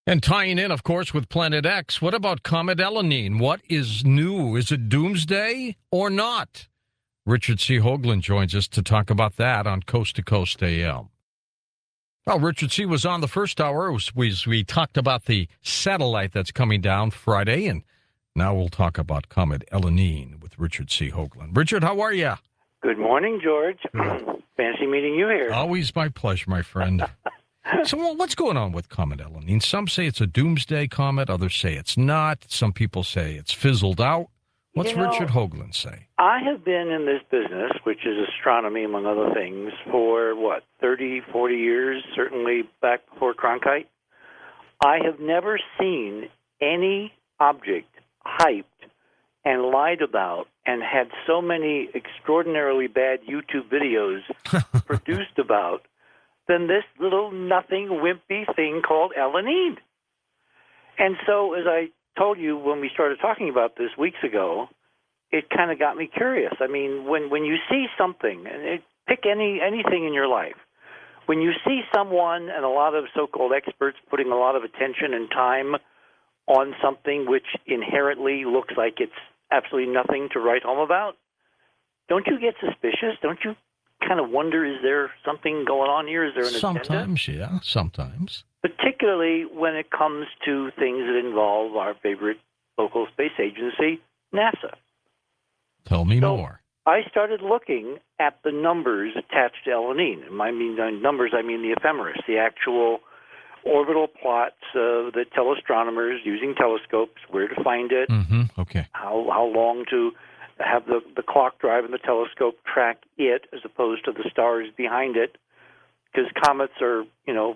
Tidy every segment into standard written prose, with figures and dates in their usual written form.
And tying in, of course, with Planet X, what about Comet Elanine? What is new? Is it doomsday or not? Richard C. Hoagland joins us to talk about that on Coast to Coast AM. Well, Richard C. was on the first hour. We talked about the satellite that's coming down Friday, and now we'll talk about Comet Elanine with Richard C. Hoagland. Richard, how are you? Good morning, George. Fancy meeting you here. Always my pleasure, my friend. So what's going on with Comet Elanine? Some say it's a doomsday comet. Others say it's not. Some people say it's fizzled out. What's Richard Hoagland say? I have been in this business, which is astronomy, among other things, for, 30, 40 years, certainly back before Cronkite. I have never seen any object hyped and lied about and had so many extraordinarily bad YouTube videos produced about than this little nothing wimpy thing called Elanine. And so, as I told you when we started talking about this weeks ago, it kind of got me curious. I mean, when you see something, and pick anything in your life, when you see someone and a lot of so-called experts putting a lot of attention and time on something which inherently looks like it's absolutely nothing to write home about, don't you get suspicious? Don't you kind of wonder, is there something going on here? Is there an agenda? Sometimes, yeah, sometimes. Particularly when it comes to things that involve our favorite local space agency, NASA. Tell me more. I started looking at the numbers attached to Elanine. And I mean numbers, I mean the ephemeris, the actual orbital plots that tell astronomers using telescopes where to find it, okay, how long to have the clock drive and the telescope track it as opposed to the stars behind it, because comets are,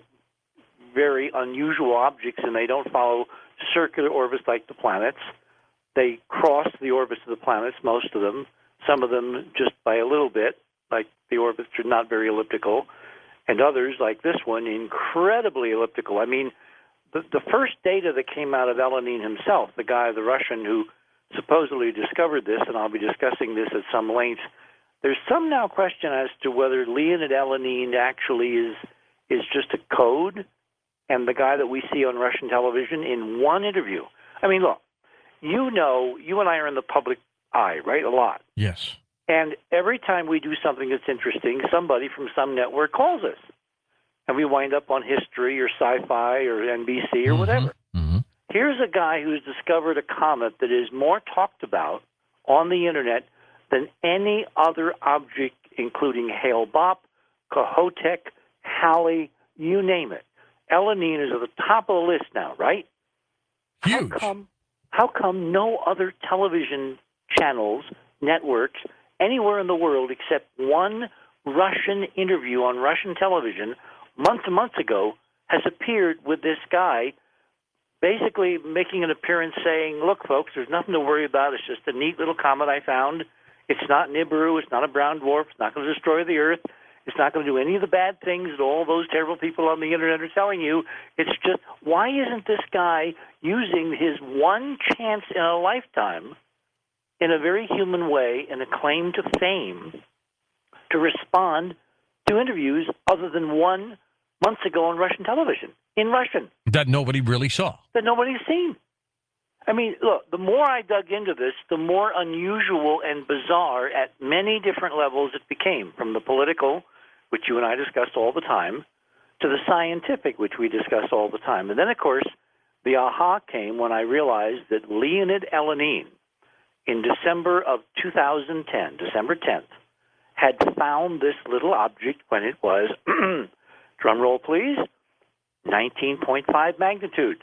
very unusual objects and they don't follow circular orbits like the planets. They cross the orbits of the planets, most of them, some of them just by a little bit, like the orbits are not very elliptical, and others, like this one, incredibly elliptical. I mean, the first data that came out of Elanine himself, the Russian who supposedly discovered this, and I'll be discussing this at some length, there's some now question as to whether Leonid Elanine actually is just a code, and the guy that we see on Russian television in one interview. I mean, look, you and I are in the public eye, right, a lot. Yes. And every time we do something that's interesting, somebody from some network calls us. And we wind up on History or Sci-Fi or NBC or whatever. Mm-hmm. Here's a guy who's discovered a comet that is more talked about on the Internet than any other object, including Hale-Bopp, Kohoutek, Halley, you name it. Elanine is at the top of the list now, right? Huge. How come no other television channels, networks, anywhere in the world except one Russian interview on Russian television months and months ago has appeared with this guy basically making an appearance saying, look, folks, there's nothing to worry about. It's just a neat little comet I found. It's not Nibiru. It's not a brown dwarf. It's not going to destroy the Earth. It's not going to do any of the bad things that all those terrible people on the Internet are telling you. It's just, why isn't this guy using his one chance in a lifetime in a very human way and a claim to fame to respond to interviews other than one months ago on Russian television, in Russian? That nobody really saw. That nobody's seen. I mean, look, the more I dug into this, the more unusual and bizarre at many different levels it became, from the political, which you and I discussed all the time, to the scientific, which we discuss all the time. And then, of course, the aha came when I realized that Leonid Elanine, in December of 2010, December 10th, had found this little object when it was, drum roll please, 19.5 magnitude.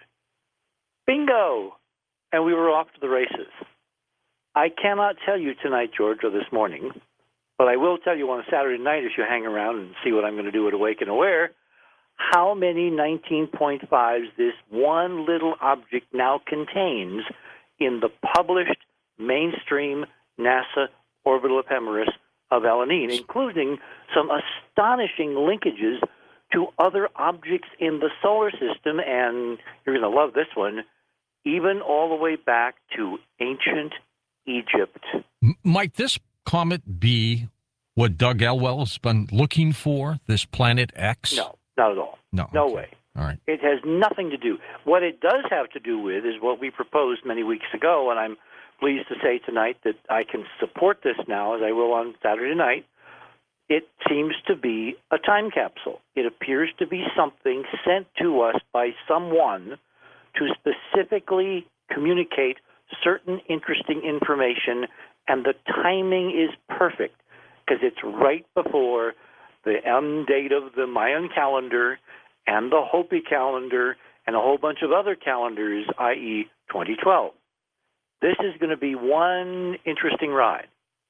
Bingo! And we were off to the races. I cannot tell you tonight, George, or this morning, but I will tell you on a Saturday night if you hang around and see what I'm going to do at Awake and Aware, how many 19.5s this one little object now contains in the published mainstream NASA orbital ephemeris of Elanine, including some astonishing linkages to other objects in the solar system, and you're going to love this one, even all the way back to ancient Egypt. Might this comet be what Doug Elwell's been looking for, this Planet X? No, not at all. No No okay. way. All right. It has nothing to do. What it does have to do with is what we proposed many weeks ago, and I'm pleased to say tonight that I can support this now, as I will on Saturday night. It seems to be a time capsule. It appears to be something sent to us by someone to specifically communicate certain interesting information, and the timing is perfect because it's right before the end date of the Mayan calendar and the Hopi calendar and a whole bunch of other calendars, i.e. 2012. This is going to be one interesting ride.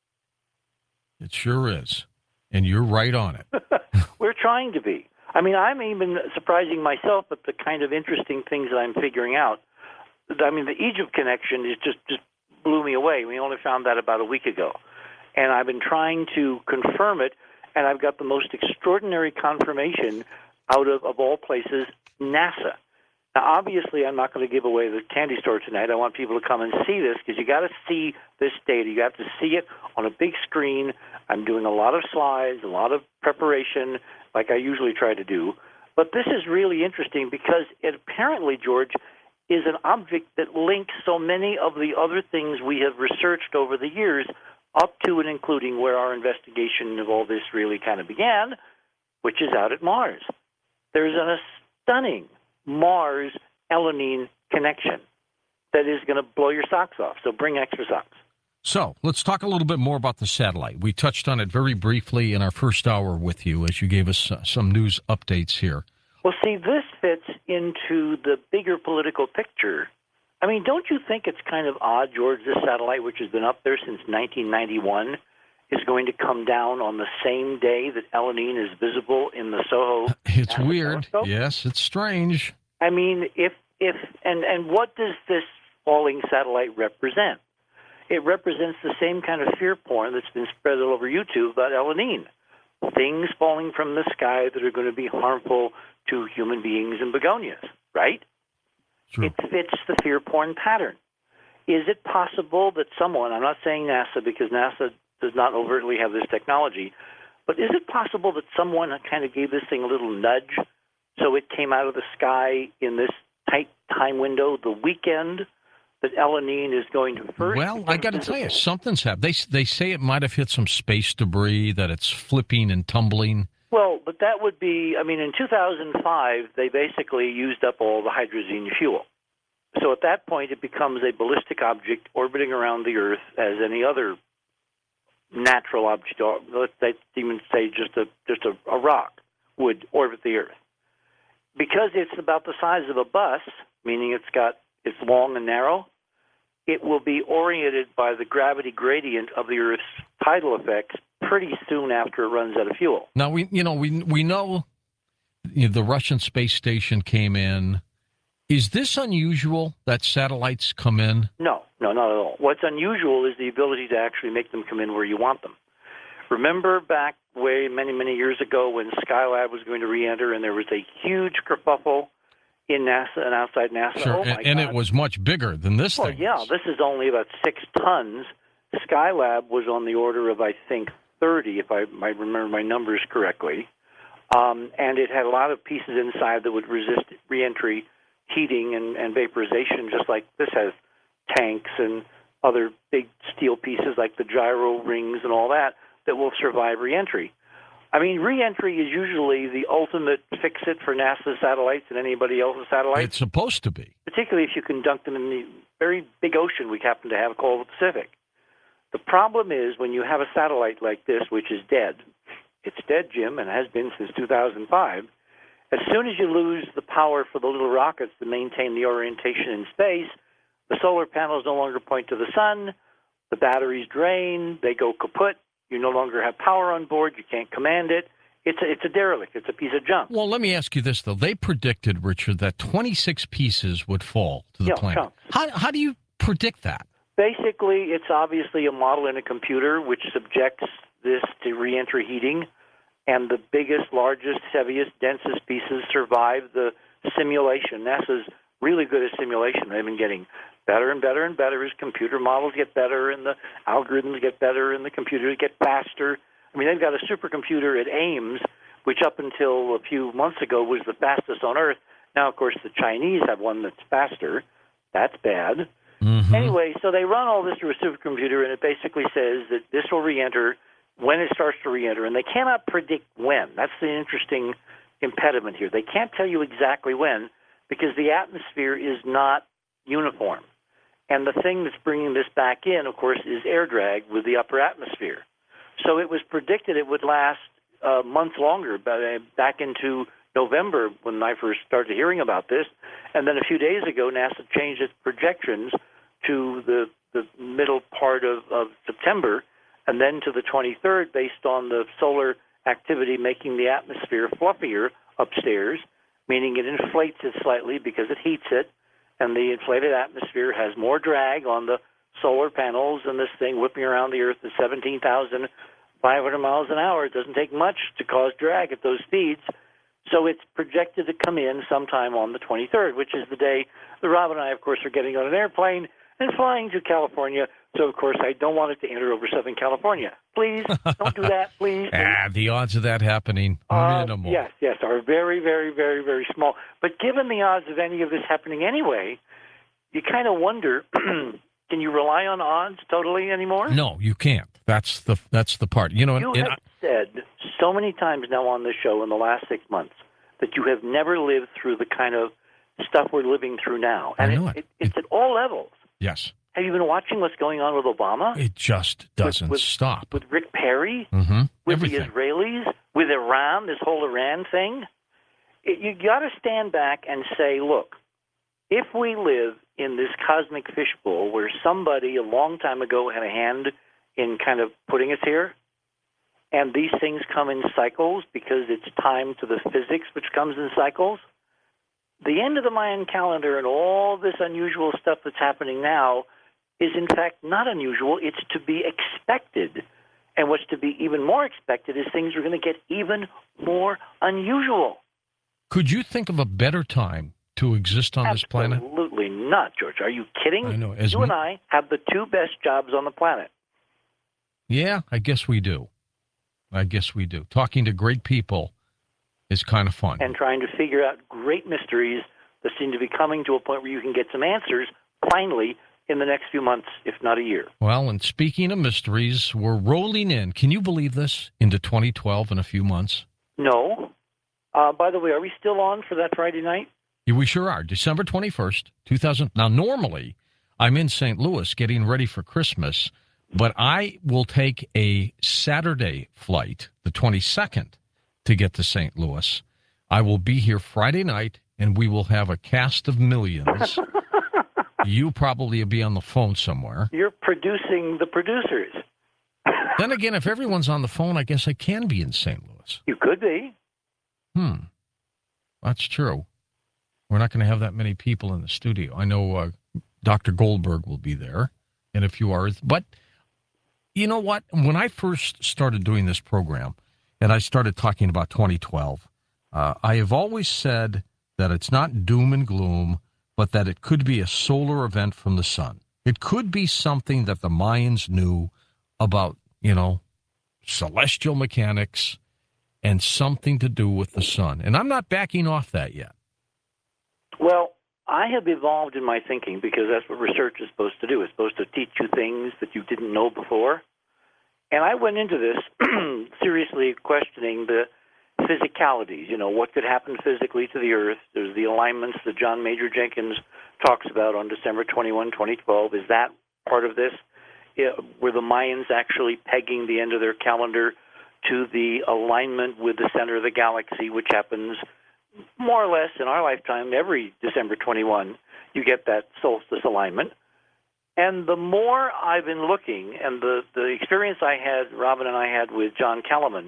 It sure is. And you're right on it. We're trying to be. I mean, I'm even surprising myself at the kind of interesting things that I'm figuring out. I mean, the Egypt connection is just blew me away. We only found that about a week ago. And I've been trying to confirm it, and I've got the most extraordinary confirmation out of all places, NASA. Now, obviously, I'm not going to give away the candy store tonight. I want people to come and see this because you got to see this data. You have to see it on a big screen. I'm doing a lot of slides, a lot of preparation, like I usually try to do. But this is really interesting because it apparently, George, is an object that links so many of the other things we have researched over the years, up to and including where our investigation of all this really kind of began, which is out at Mars. There's a stunning Mars-Elanine connection that is going to blow your socks off. So bring extra socks. So let's talk a little bit more about the satellite. We touched on it very briefly in our first hour with you as you gave us some news updates here. Well, see, this fits into the bigger political picture. I mean, don't you think it's kind of odd, George, this satellite, which has been up there since 1991, is going to come down on the same day that Elanine is visible in the SOHO? It's weird. Telescope? Yes, it's strange. I mean, and what does this falling satellite represent? It represents the same kind of fear porn that's been spread all over YouTube about Elanine. Things falling from the sky that are going to be harmful to human beings and begonias, right? True. It fits the fear porn pattern. Is it possible that someone, I'm not saying NASA because NASA does not overtly have this technology, but is it possible that someone kind of gave this thing a little nudge so it came out of the sky in this tight time window, the weekend that Elanine is going to first? Well, I got to tell you, something's happened. They say it might have hit some space debris, that it's flipping and tumbling. Well, but that would be, I mean, in 2005, they basically used up all the hydrazine fuel. So at that point, it becomes a ballistic object orbiting around the Earth as any other natural object, or let's even say just a rock would orbit the Earth. Because it's about the size of a bus, meaning it's long and narrow, it will be oriented by the gravity gradient of the Earth's tidal effects pretty soon after it runs out of fuel. Now, we know the Russian space station came in. Is this unusual that satellites come in? No, not at all. What's unusual is the ability to actually make them come in where you want them. Remember back way many, many years ago when Skylab was going to re-enter and there was a huge kerfuffle in NASA and outside NASA? Sure, oh my and God. It was much bigger than this thing. Yeah, this is only about 6 tons. Skylab was on the order of, I think, 30, if I remember my numbers correctly. And it had a lot of pieces inside that would resist re-entry, heating, and vaporization, just like this has tanks and other big steel pieces like the gyro rings and all that will survive re-entry. I mean, re-entry is usually the ultimate fix-it for NASA satellites and anybody else's satellites. It's supposed to be. Particularly if you can dunk them in the very big ocean we happen to have called the Pacific. The problem is when you have a satellite like this, which is dead, it's dead, Jim, and has been since 2005, as soon as you lose the power for the little rockets to maintain the orientation in space, the solar panels no longer point to the sun, the batteries drain, they go kaput, you no longer have power on board, you can't command it. It's a derelict. It's a piece of junk. Well, let me ask you this, though. They predicted, Richard, that 26 pieces would fall to the planet. How do you predict that? Basically, it's obviously a model in a computer which subjects this to re-entry heating, and the biggest, largest, heaviest, densest pieces survive the simulation. NASA's really good at simulation. They've been getting better and better and better as computer models get better and the algorithms get better and the computers get faster. I mean, they've got a supercomputer at Ames, which up until a few months ago was the fastest on Earth. Now, of course, the Chinese have one that's faster. That's bad. Mm-hmm. Anyway, so they run all this through a supercomputer, and it basically says that this will re-enter when it starts to re-enter, and they cannot predict when. That's the interesting impediment here. They can't tell you exactly when because the atmosphere is not uniform. And the thing that's bringing this back in, of course, is air drag with the upper atmosphere. So it was predicted it would last months longer, back into November when I first started hearing about this. And then a few days ago, NASA changed its projections to the middle part of September and then to the 23rd based on the solar activity making the atmosphere fluffier upstairs, meaning it inflates it slightly because it heats it, and the inflated atmosphere has more drag on the solar panels, and this thing whipping around the Earth at 17,500 miles an hour. It doesn't take much to cause drag at those speeds. So it's projected to come in sometime on the 23rd, which is the day that Rob and I, of course, are getting on an airplane and flying to California. So, of course, I don't want it to enter over Southern California. Please, don't do that, please. The odds of that happening, minimal. Yes, are very, very, very, very small. But given the odds of any of this happening anyway, you kind of wonder, can you rely on odds totally anymore? No, you can't. That's the part. You know, you have said so many times now on this show in the last 6 months that you have never lived through the kind of stuff we're living through now. And I know it's at all levels. Yes. Have you been watching what's going on with Obama? It just doesn't stop. With Rick Perry? Mm-hmm. With Everything. the Israelis? With Iran, this whole Iran thing? You got to stand back and say, look, if we live in this cosmic fishbowl where somebody a long time ago had a hand in kind of putting us here, and these things come in cycles because it's time to the physics which comes in cycles, the end of the Mayan calendar and all this unusual stuff that's happening now is in fact not unusual. It's to be expected. And what's to be even more expected is things are going to get even more unusual. Could you think of a better time to exist on this planet? Absolutely not, George. Are you kidding? I know. You and I have the two best jobs on the planet. Yeah, I guess we do. Talking to great people is kind of fun. And trying to figure out great mysteries that seem to be coming to a point where you can get some answers, finally, in the next few months, if not a year. Well, and speaking of mysteries, we're rolling in, can you believe this, into 2012 in a few months? No. By the way, are we still on for that Friday night? Yeah, we sure are. December 21st, 2000. Now, normally, I'm in St. Louis getting ready for Christmas, but I will take a Saturday flight, the 22nd, to get to St. Louis. I will be here Friday night, and we will have a cast of millions. You probably will be on the phone somewhere. You're producing the producers. Then again, if everyone's on the phone, I guess I can be in St. Louis. You could be. That's true. We're not going to have that many people in the studio. I know Dr. Goldberg will be there and a few others. But you know what? When I first started doing this program and I started talking about 2012, I have always said that it's not doom and gloom, but that it could be a solar event from the sun. It could be something that the Mayans knew about, celestial mechanics and something to do with the sun. And I'm not backing off that yet. Well, I have evolved in my thinking because that's what research is supposed to do. It's supposed to teach you things that you didn't know before. And I went into this seriously questioning the physicalities, what could happen physically to the Earth. There's the alignments that John Major Jenkins talks about on December 21, 2012. Is that part of this? Were the Mayans actually pegging the end of their calendar to the alignment with the center of the galaxy, which happens more or less in our lifetime every December 21? You get that solstice alignment. And the more I've been looking, and the experience Robin and I had with Carl Kalaman,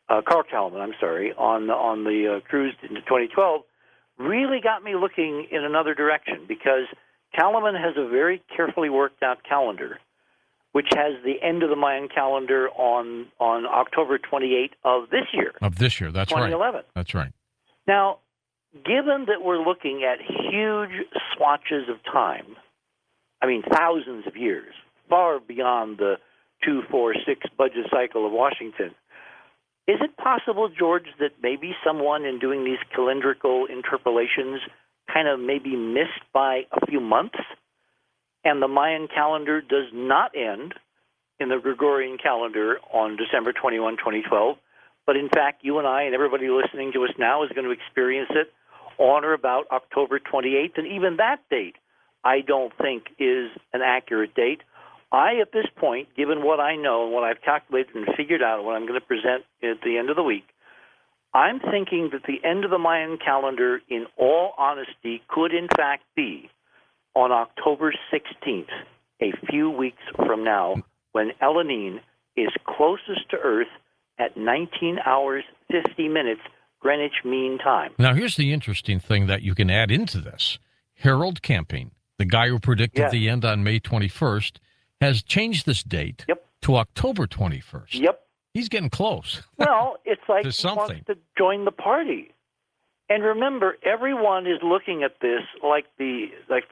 on the cruise into 2012, really got me looking in another direction because Kalaman has a very carefully worked out calendar, which has the end of the Mayan calendar on October 28th of this year. That's 2011. Right. That's right. Now, given that we're looking at huge swatches of time, thousands of years, far beyond the 2, 4, 6 budget cycle of Washington, Is it possible, George, that maybe someone in doing these calendrical interpolations kind of maybe missed by a few months, and the Mayan calendar does not end in the Gregorian calendar on December 21, 2012, but in fact, you and I and everybody listening to us now is going to experience it on or about October 28th, and even that date I don't think is an accurate date. At this point, given what I know and what I've calculated and figured out, what I'm going to present at the end of the week, I'm thinking that the end of the Mayan calendar, in all honesty, could in fact be on October 16th, a few weeks from now, when Elanine is closest to Earth at 19 hours, 50 minutes, Greenwich Mean Time. Now, here's the interesting thing that you can add into this. Harold Camping, the guy who predicted the end on May 21st, has changed this date to October 21st. Yep. He's getting close. Well, it's like he something. wants to join the party. And remember, everyone is looking at this like the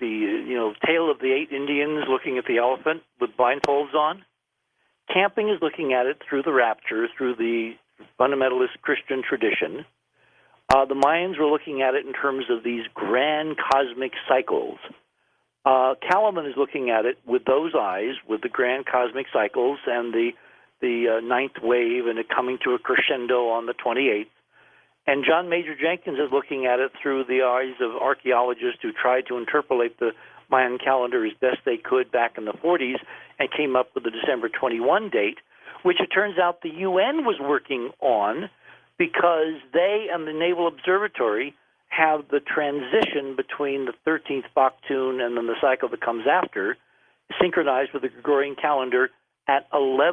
tale of the 8 Indians looking at the elephant with blindfolds on. Camping is looking at it through the rapture, through the fundamentalist Christian tradition. The Mayans were looking at it in terms of these grand cosmic cycles. Kalaman is looking at it with those eyes, with the grand cosmic cycles and the ninth wave and it coming to a crescendo on the 28th. And John Major Jenkins is looking at it through the eyes of archaeologists who tried to interpolate the Mayan calendar as best they could back in the 40s and came up with the December 21 date, which it turns out the UN was working on because they and the Naval Observatory have the transition between the 13th Baktun and then the cycle that comes after, synchronized with the Gregorian calendar at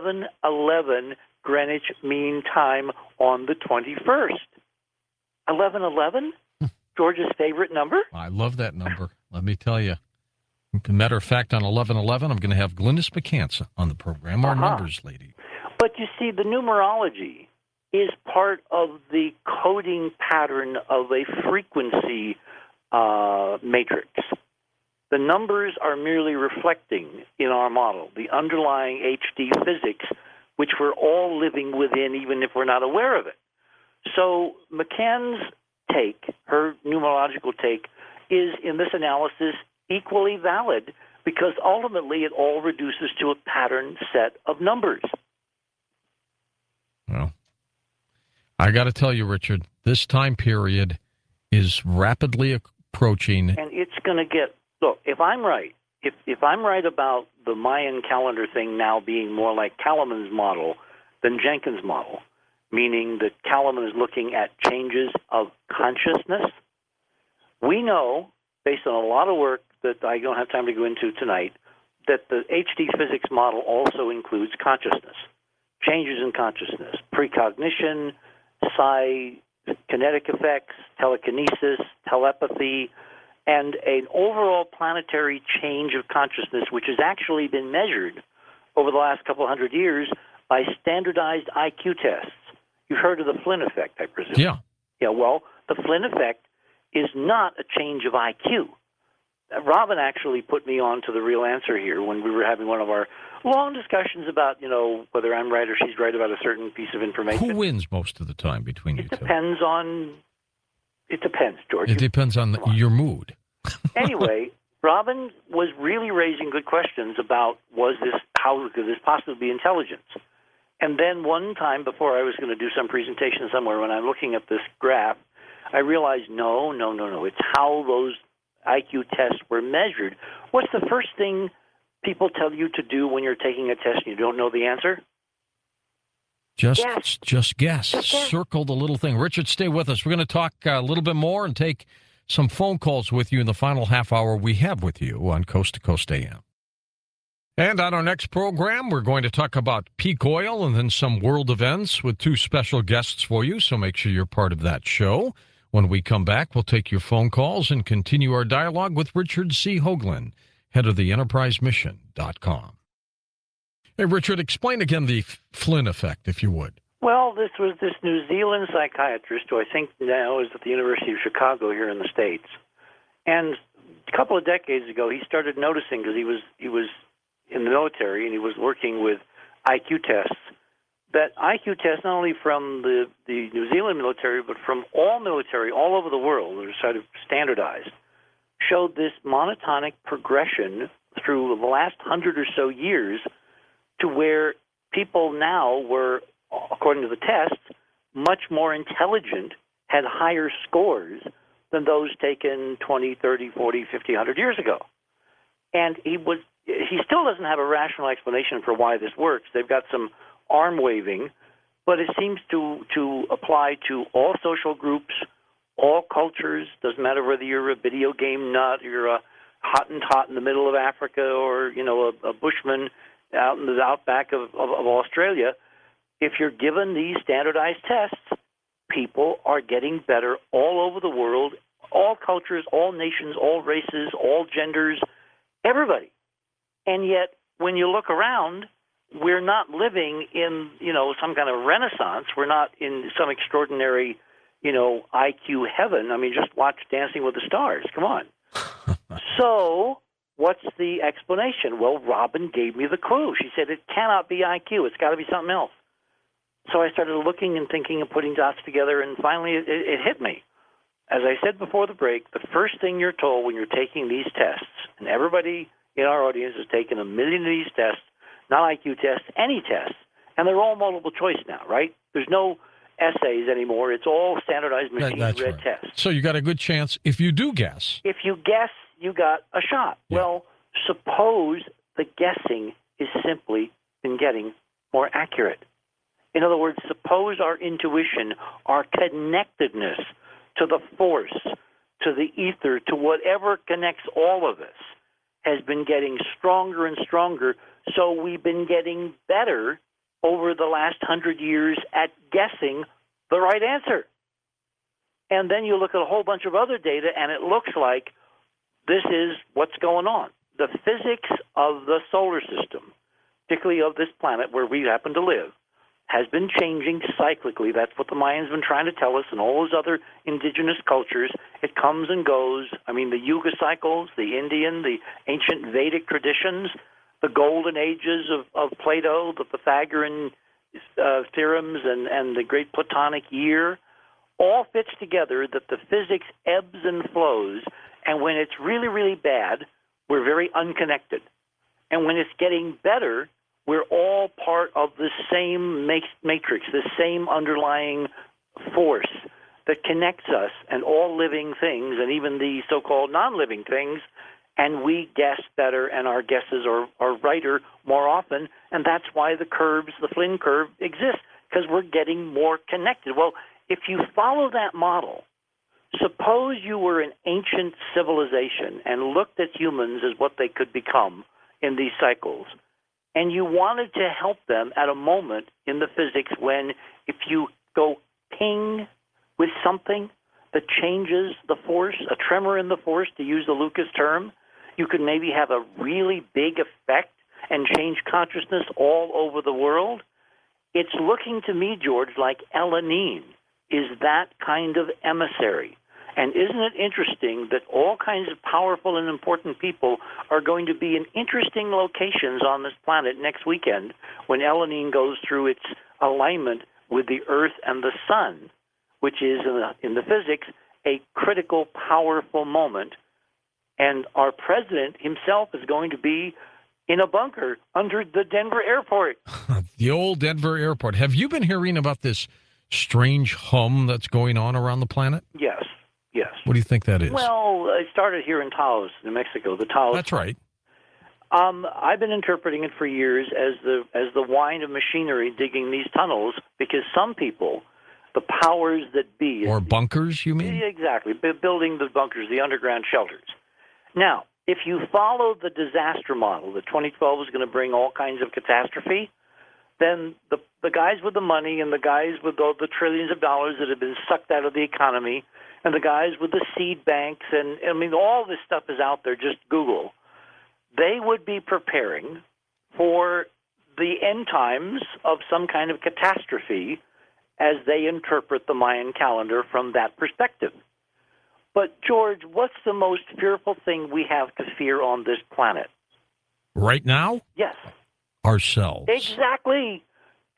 11:11 Greenwich Mean Time on the 21st. 11:11? George's favorite number? I love that number. Let me tell you. Matter of fact, on 11:11, I'm going to have Glynis McCants on the program, our numbers lady. But you see, the numerology is part of the coding pattern of a frequency matrix. The numbers are merely reflecting in our model the underlying HD physics, which we're all living within, even if we're not aware of it. So McCann's take, her numerological take, is in this analysis equally valid because ultimately it all reduces to a pattern set of numbers. Well, I got to tell you, Richard, this time period is rapidly approaching. And it's going to get, look, if I'm right, if I'm right about the Mayan calendar thing now being more like Kalaman's model than Jenkins' model, meaning that Kalaman is looking at changes of consciousness, we know, based on a lot of work that I don't have time to go into tonight, that the HD physics model also includes consciousness, changes in consciousness, precognition, kinetic effects, telekinesis, telepathy, and an overall planetary change of consciousness, which has actually been measured over the last couple hundred years by standardized IQ tests. You've heard of the Flynn effect, I presume. Yeah. Yeah, well, the Flynn effect is not a change of IQ. Robin actually put me on to the real answer here when we were having one of our long discussions about, whether I'm right or she's right about a certain piece of information. Who wins most of the time between you two? It depends, George. It depends on your mood. Anyway, Robin was really raising good questions about how could this possibly be intelligence? And then one time before I was going to do some presentation somewhere, when I'm looking at this graph, I realized, no. It's how those IQ tests were measured. What's the first thing people tell you to do when you're taking a test and you don't know the answer? Just guess. Circle the little thing. Richard, stay with us. We're going to talk a little bit more and take some phone calls with you in the final half hour we have with you on Coast to Coast AM. And on our next program, we're going to talk about peak oil and then some world events with two special guests for you, so make sure you're part of that show. When we come back, we'll take your phone calls and continue our dialogue with Richard C. Hoagland, head of the EnterpriseMission.com. Hey, Richard, explain again the Flynn effect, if you would. Well, this was this New Zealand psychiatrist who I think now is at the University of Chicago here in the States. And a couple of decades ago, he started noticing, because he was in the military and he was working with IQ tests, that IQ tests, not only from the New Zealand military, but from all military all over the world, that are sort of standardized, showed this monotonic progression through the last 100 or so years to where people now were, according to the tests, much more intelligent, had higher scores than those taken 20, 30, 40, 50, 100 years ago. And he still doesn't have a rational explanation for why this works. They've got some arm waving, but it seems to apply to all social groups, all cultures. Doesn't matter whether you're a video game nut, you're a Hottentot in the middle of Africa, or a bushman out in the outback of Australia. If you're given these standardized tests, people are getting better all over the world, all cultures, all nations, all races, all genders, everybody. And yet, when you look around, we're not living in, some kind of renaissance. We're not in some extraordinary, IQ heaven. I mean, just watch Dancing with the Stars. Come on. So what's the explanation? Well, Robin gave me the clue. She said it cannot be IQ. It's got to be something else. So I started looking and thinking and putting dots together, and finally it hit me. As I said before the break, the first thing you're told when you're taking these tests, and everybody in our audience has taken a million of these tests, not IQ tests, any tests, and they're all multiple choice now, right? There's no essays anymore. It's all standardized machine-read tests. So you got a good chance if you do guess. If you guess, you got a shot. Yeah. Well, suppose the guessing is simply in getting more accurate. In other words, suppose our intuition, our connectedness to the force, to the ether, to whatever connects all of us, has been getting stronger and stronger. So we've been getting better over the last 100 years at guessing the right answer. And then you look at a whole bunch of other data, and it looks like this is what's going on. The physics of the solar system, particularly of this planet where we happen to live, has been changing cyclically. That's what the Mayans have been trying to tell us, and all those other indigenous cultures. It comes and goes. I mean, the Yuga cycles, the Indian, the ancient Vedic traditions, the golden ages of Plato, the Pythagorean theorems, and the great Platonic year, all fits together that the physics ebbs and flows, and when it's really, really bad, we're very unconnected. And when it's getting better, we're all part of the same matrix, the same underlying force that connects us and all living things and even the so-called non-living things, and we guess better and our guesses are righter more often, and that's why the Flynn curve exists, because we're getting more connected. Well, if you follow that model, suppose you were an ancient civilization and looked at humans as what they could become in these cycles, and you wanted to help them at a moment in the physics when if you go ping with something that changes the force, a tremor in the force, to use the Lucas term, you could maybe have a really big effect and change consciousness all over the world. It's looking to me, George, like Elanine is that kind of emissary. And isn't it interesting that all kinds of powerful and important people are going to be in interesting locations on this planet next weekend when Elanine goes through its alignment with the Earth and the Sun, which is, in the physics, a critical, powerful moment. And our president himself is going to be in a bunker under the Denver airport. The old Denver airport. Have you been hearing about this strange hum that's going on around the planet? Yes. Yes. What do you think that is? Well, it started here in Taos, New Mexico. The Taos. That's right. I've been interpreting it for years as the whine of machinery digging these tunnels, because some people, the powers that be, or bunkers, you mean? Exactly, building the bunkers, the underground shelters. Now, if you follow the disaster model that 2012 is going to bring all kinds of catastrophe, then the guys with the money and the guys with all the trillions of dollars that have been sucked out of the economy, and the guys with the seed banks, and I mean, all this stuff is out there, just Google. They would be preparing for the end times of some kind of catastrophe as they interpret the Mayan calendar from that perspective. But, George, what's the most fearful thing we have to fear on this planet? Right now? Yes. Ourselves. Exactly.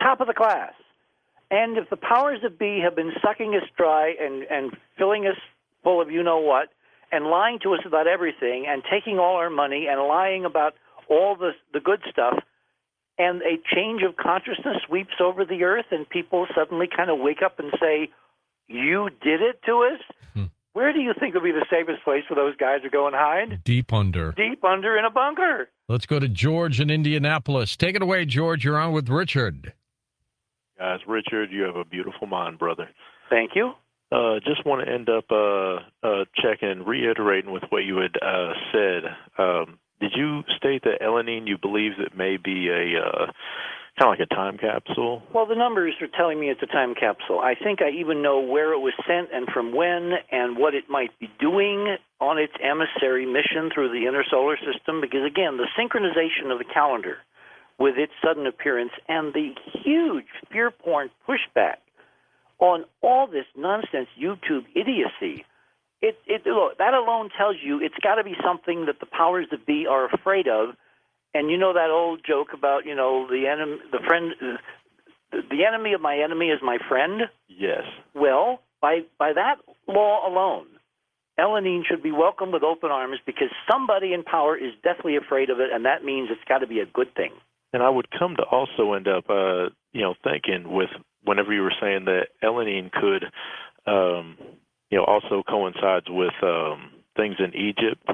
top of the class. And if the powers that be have been sucking us dry and filling us full of you-know-what and lying to us about everything and taking all our money and lying about all the good stuff, and a change of consciousness sweeps over the earth and people suddenly kind of wake up and say, you did it to us? Where do you think would be the safest place for those guys to go and hide? Deep under. Deep under in a bunker. Let's go to George in Indianapolis. Take it away, George. You're on with Richard. Guys, Richard, you have a beautiful mind, brother. Thank you. Just want to end up checking, reiterating with what you had said. Did you state that L-alanine, you believe it may be a kind of like a time capsule? Well, the numbers are telling me it's a time capsule. I think I even know where it was sent and from when and what it might be doing on its emissary mission through the inner solar system, because, again, the synchronization of the calendar with its sudden appearance and the huge fear-porn pushback on all this nonsense YouTube idiocy, look, that alone tells you it's got to be something that the powers that be are afraid of. And you know that old joke about, the enemy of my enemy is my friend? Yes. Well, by that law alone, L-alanine should be welcomed with open arms because somebody in power is deathly afraid of it, and that means it's got to be a good thing. And I would come to also end up, thinking with whenever you were saying that L-alanine could, also coincides with things in Egypt.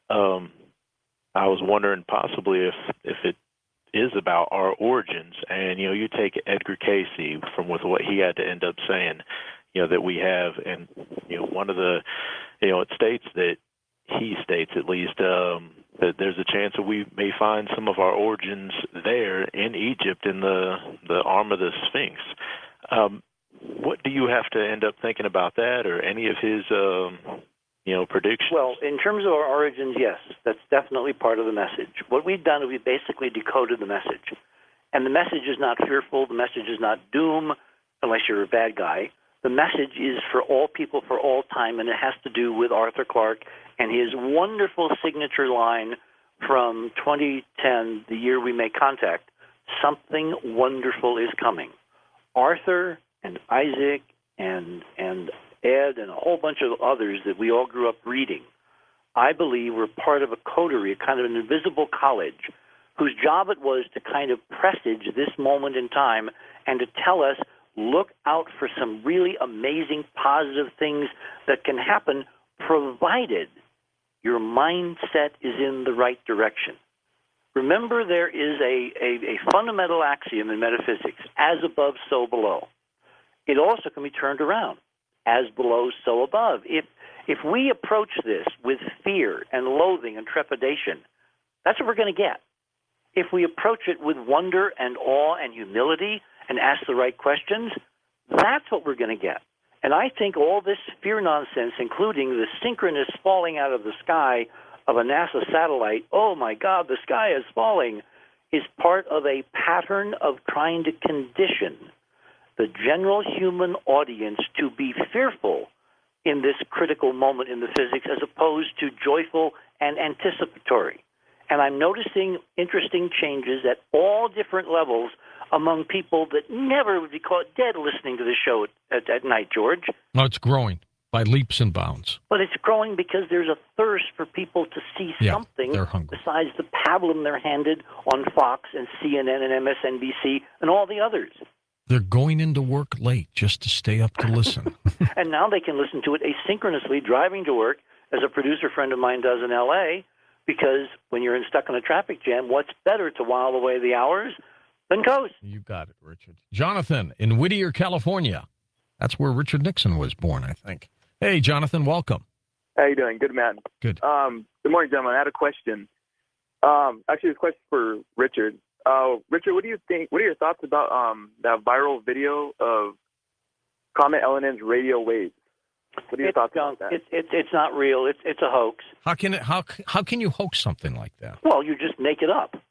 I was wondering possibly if it is about our origins. And, you take Edgar Casey with what he had to end up saying, that we have. And, one of the, it states that he states at least that there's a chance that we may find some of our origins there in Egypt in the arm of the Sphinx. What do you have to end up thinking about that or any of his predictions? Well, in terms of our origins, yes, that's definitely part of the message. What we've done is we basically decoded the message. And the message is not fearful. The message is not doom, unless you're a bad guy. The message is for all people for all time, and it has to do with Arthur Clarke and his wonderful signature line from 2010, the year we make contact, something wonderful is coming. Arthur and Isaac and Ed and a whole bunch of others that we all grew up reading, I believe were part of a coterie, a kind of an invisible college, whose job it was to kind of presage this moment in time and to tell us, look out for some really amazing positive things that can happen provided your mindset is in the right direction. Remember, there is a fundamental axiom in metaphysics, as above, so below. It also can be turned around, as below, so above. If we approach this with fear and loathing and trepidation, that's what we're going to get. If we approach it with wonder and awe and humility and ask the right questions, that's what we're going to get. And I think all this fear nonsense, including the synchronous falling out of the sky of a NASA satellite, oh my God, the sky is falling, is part of a pattern of trying to condition the general human audience to be fearful in this critical moment in the physics as opposed to joyful and anticipatory. And I'm noticing interesting changes at all different levels among people that never would be caught dead listening to the show at night, George. No, it's growing by leaps and bounds. But it's growing because there's a thirst for people to see something besides the pablum they're handed on Fox and CNN and MSNBC and all the others. They're going into work late just to stay up to listen. And now they can listen to it asynchronously driving to work, as a producer friend of mine does in L.A., because when you're stuck in a traffic jam, what's better to while away the hours than coast? You got it, Richard. Jonathan in Whittier, California. That's where Richard Nixon was born, I think. Hey, Jonathan, welcome. How you doing? Good, man. Good. Good morning, gentlemen. I had a question. Actually, it's a question for Richard. Richard, what do you think? What are your thoughts about that viral video of Comet L-anine's radio waves? What are your thoughts about that? It's not real. It's a hoax. How can you hoax something like that? Well, you just make it up.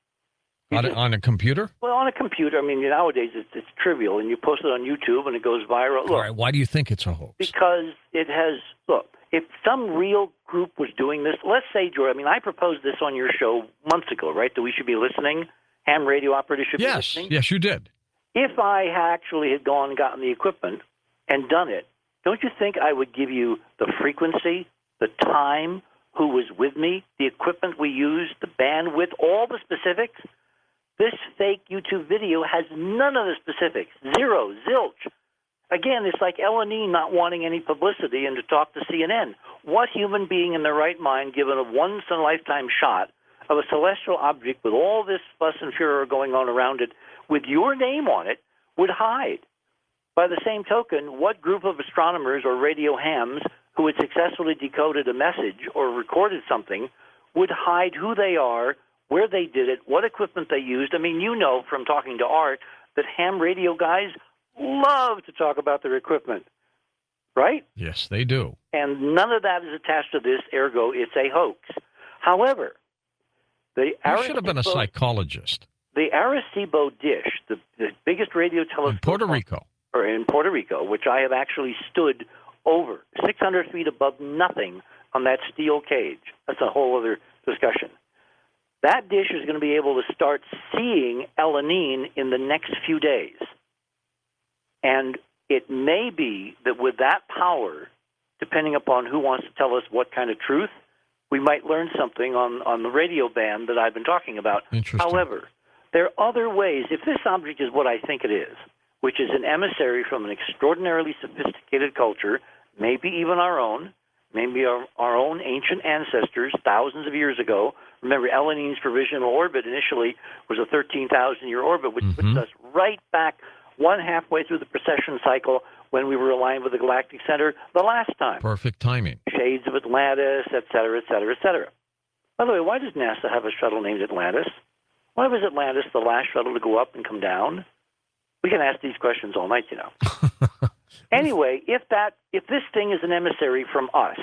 On a computer? Well, on a computer. I mean, nowadays it's trivial, and you post it on YouTube, and it goes viral. Look, all right, why do you think it's a hoax? Because it has, look, if some real group was doing this, let's say, George, I mean, I proposed this on your show months ago, right, that we should be listening, ham radio operators should be listening. Yes, you did. If I actually had gone and gotten the equipment and done it, don't you think I would give you the frequency, the time, who was with me, the equipment we used, the bandwidth, all the specifics? This fake YouTube video has none of the specifics. Zero, zilch. Again, it's like Elanine not wanting any publicity and to talk to CNN. What human being in their right mind, given a once-in-a-lifetime shot of a celestial object with all this fuss and furor going on around it, with your name on it, would hide? By the same token, what group of astronomers or radio hams who had successfully decoded a message or recorded something would hide who they are, where they did it, what equipment they used? I mean, you know from talking to Art that ham radio guys love to talk about their equipment, right? Yes, they do. And none of that is attached to this, ergo it's a hoax. However, You should have been a psychologist. The Arecibo dish, the biggest radio telescope In Puerto Rico, which I have actually stood over 600 feet above nothing on that steel cage. That's a whole other discussion. That dish is going to be able to start seeing Elanine in the next few days. And it may be that with that power, depending upon who wants to tell us what kind of truth, we might learn something on the radio band that I've been talking about. However, there are other ways. If this object is what I think it is, which is an emissary from an extraordinarily sophisticated culture, maybe even our own, maybe our own ancient ancestors thousands of years ago. Remember, Elanine's provisional orbit initially was a 13,000-year orbit, which puts us right back one halfway through the precession cycle when we were aligned with the galactic center the last time. Perfect timing. Shades of Atlantis, et cetera, et cetera, et cetera. By the way, why does NASA have a shuttle named Atlantis? Why was Atlantis the last shuttle to go up and come down? We can ask these questions all night, you know. Anyway, if this thing is an emissary from us,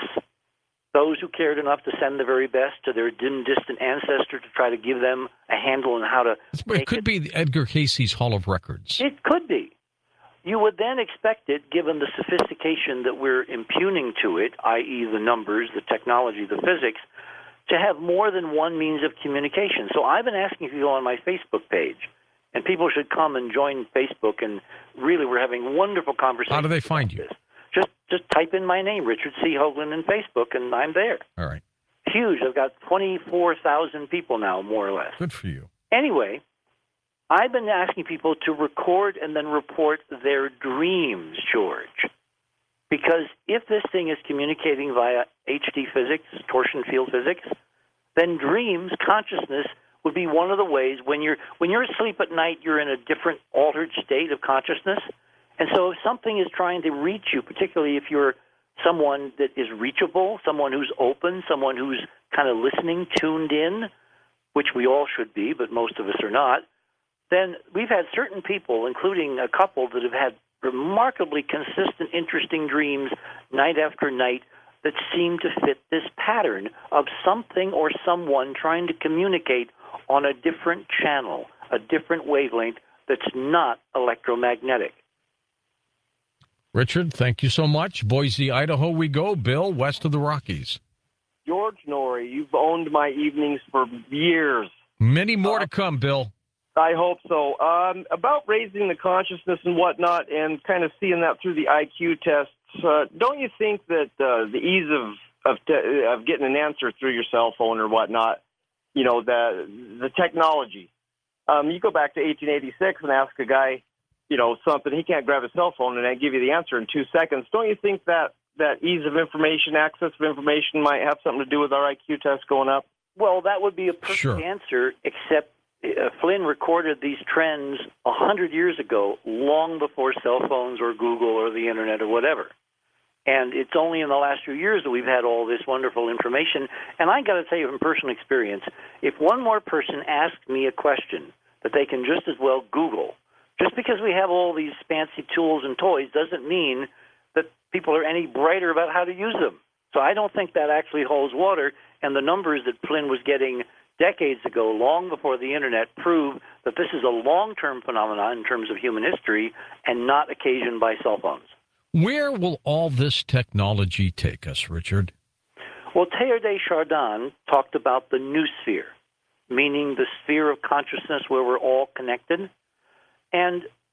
those who cared enough to send the very best to their dim, distant ancestor to try to give them a handle on how to It could be Edgar Casey's Hall of Records. It could be. You would then expect it, given the sophistication that we're impugning to it, i.e. the numbers, the technology, the physics, to have more than one means of communication. So I've been asking people on my Facebook page, and people should come and join Facebook, and really we're having wonderful conversations. How do they find you? Just type in my name, Richard C. Hoagland, in Facebook, and I'm there. All right. Huge. I've got 24,000 people now, more or less. Good for you. Anyway, I've been asking people to record and then report their dreams, George. Because if this thing is communicating via HD physics, torsion field physics, then dreams, consciousness, would be one of the ways. When you're asleep at night, you're in a different altered state of consciousness. And so if something is trying to reach you, particularly if you're someone that is reachable, someone who's open, someone who's kind of listening, tuned in, which we all should be, but most of us are not, then we've had certain people, including a couple, that have had remarkably consistent, interesting dreams night after night that seem to fit this pattern of something or someone trying to communicate on a different channel, a different wavelength that's not electromagnetic. Richard, thank you so much. Boise, Idaho we go. Bill, west of the Rockies. George Norrie, you've owned my evenings for years. Many more to come, Bill. I hope so. About raising the consciousness and whatnot and kind of seeing that through the IQ tests, don't you think that the ease of getting an answer through your cell phone or whatnot, you know, the technology, you go back to 1886 and ask a guy, you know, something, he can't grab his cell phone and then give you the answer in 2 seconds. Don't you think that ease of information, access of information might have something to do with our IQ test going up? Well, that would be a perfect answer, except Flynn recorded these trends 100 years ago, long before cell phones or Google or the Internet or whatever. And it's only in the last few years that we've had all this wonderful information. And I got to tell you from personal experience, if one more person asked me a question that they can just as well Google, just because we have all these fancy tools and toys doesn't mean that people are any brighter about how to use them. So I don't think that actually holds water. And the numbers that Flynn was getting decades ago, long before the Internet, prove that this is a long-term phenomenon in terms of human history and not occasioned by cell phones. Where will all this technology take us, Richard? Well, Teilhard de Chardin talked about the new sphere, meaning the sphere of consciousness where we're all connected. And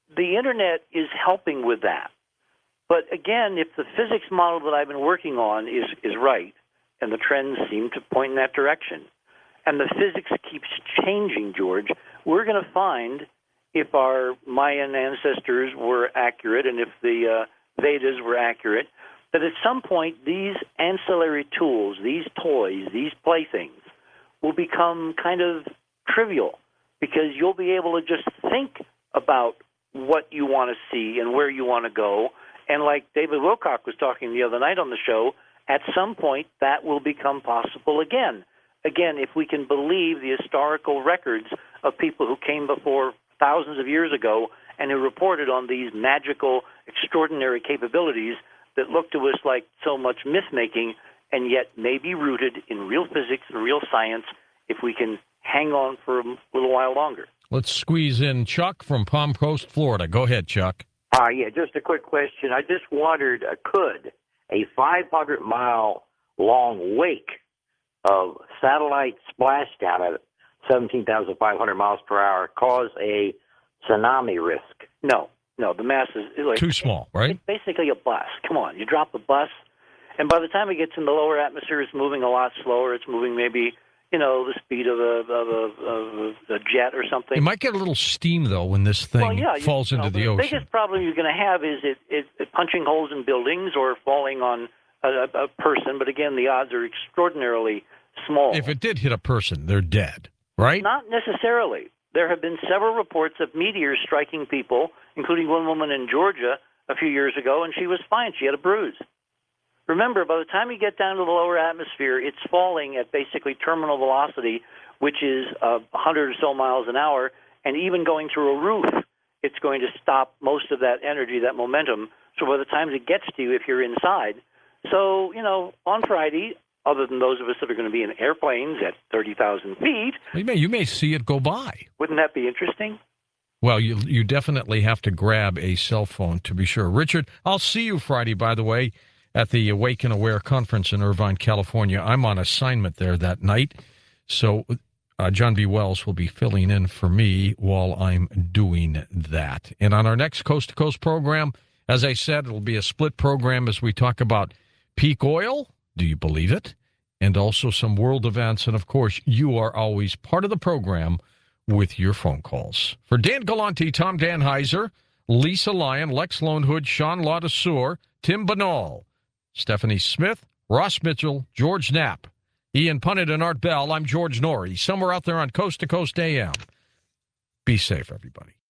the internet is helping with that. But again, if the physics model that I've been working on is right, and the trends seem to point in that direction, and the physics keeps changing, George, we're going to find, if our Mayan ancestors were accurate and if the Vedas were accurate, that at some point these ancillary tools, these toys, these playthings will become kind of trivial, because you'll be able to just think about what you want to see and where you want to go. And like David Wilcock was talking the other night on the show, at some point that will become possible again. Again, if we can believe the historical records of people who came before thousands of years ago and who reported on these magical, extraordinary capabilities that look to us like so much myth-making and yet may be rooted in real physics and real science if we can hang on for a little while longer. Let's squeeze in Chuck from Palm Coast, Florida. Go ahead, Chuck. Yeah, just a quick question. I just wondered, could a 500-mile-long wake of satellite splashdown at 17,500 miles per hour cause a tsunami risk? No, the mass is like, too small, right? It's basically a bus. Come on, you drop a bus, and by the time it gets in the lower atmosphere, it's moving a lot slower. It's moving maybe, the speed of a jet or something. You might get a little steam, though, when this thing falls into the ocean. The biggest problem you're going to have is it punching holes in buildings or falling on a person. But again, the odds are extraordinarily small. If it did hit a person, they're dead, right? Not necessarily. There have been several reports of meteors striking people, including one woman in Georgia a few years ago, and she was fine. She had a bruise. Remember, by the time you get down to the lower atmosphere, it's falling at basically terminal velocity, which is 100 or so miles an hour, and even going through a roof, it's going to stop most of that energy, that momentum. So by the time it gets to you, if you're inside, so, on Friday, other than those of us that are going to be in airplanes at 30,000 feet. You may see it go by. Wouldn't that be interesting? Well, you definitely have to grab a cell phone to be sure. Richard, I'll see you Friday, by the way, at the Awake and Aware conference in Irvine, California. I'm on assignment there that night, so John B. Wells will be filling in for me while I'm doing that. And on our next Coast to Coast program, as I said, it'll be a split program as we talk about peak oil. Do you believe it? And also some world events. And, of course, you are always part of the program with your phone calls. For Dan Galante, Tom Danheiser, Lisa Lyon, Lex Lonehood, Sean Ladesseur, Tim Banal, Stephanie Smith, Ross Mitchell, George Knapp, Ian Punnett, and Art Bell, I'm George Norrie, somewhere out there on Coast to Coast AM. Be safe, everybody.